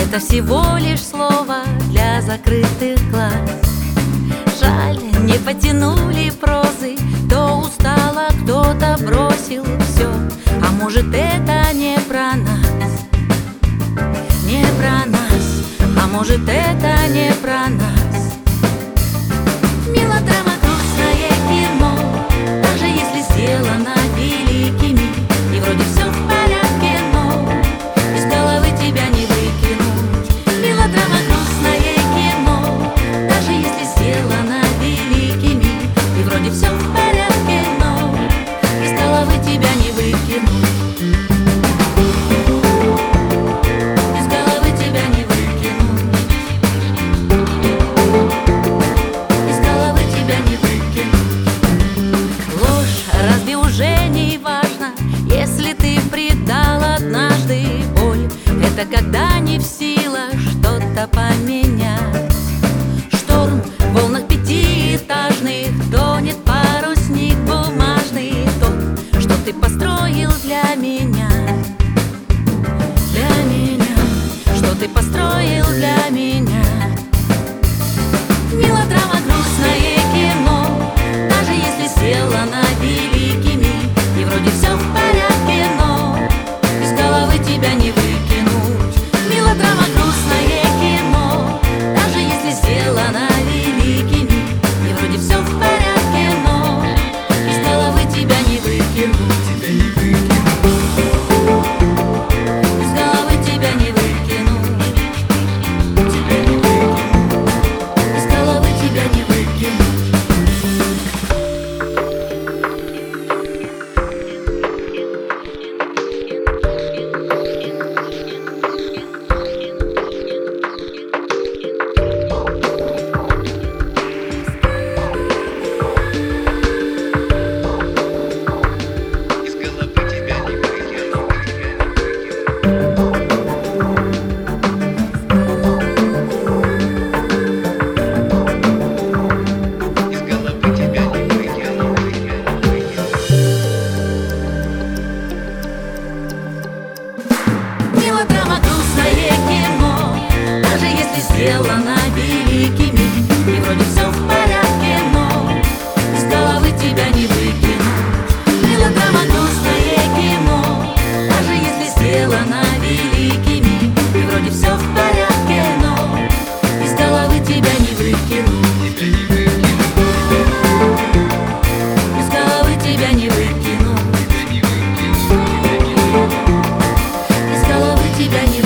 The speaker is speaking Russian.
Это всего лишь слово для закрытых глаз. Жаль, не потянули прозы, кто устала, кто-то бросил все. А может, это не про нас, не про нас. А может, это не про нас. Мелодрама, грустное кино, даже если сделано великий мир, и вроде все в порядке, но из головы тебя не выкинуть. Мелодрама, грустное кино, даже если сделано великий мир, и вроде все в порядке, но из головы тебя не выкинуть. Из головы тебя не выкинуть. Из головы тебя не выкинуть. Ложь разве уже не важно, если ты предал однажды боль? Это когда не в силах что-то поменять. Шторм в волнах пятиэтажных, тонет парусник бумажный, тот, что ты построил для меня. Для меня, что ты построил для меня. Мелодрама, грустное кино, даже если сделано великий мир, и вроде все в порядке, но из головы тебя не выкинуть. Мелодрама, грустное кино, даже если сделано великий мир, и вроде все в порядке, но из головы тебя не выкинуть. Из головы тебя не выкинуть. Из головы тебя не выкинуть. Мелодрама, грустное кино, даже если сделано великий мир, и вроде все в порядке, но из головы тебя не выкинуть. Мелодрама, грустное кино, даже если сделано великий мир, и вроде все в порядке, но из головы тебя не выкинуть. Из головы тебя не выкинуть. Из головы тебя не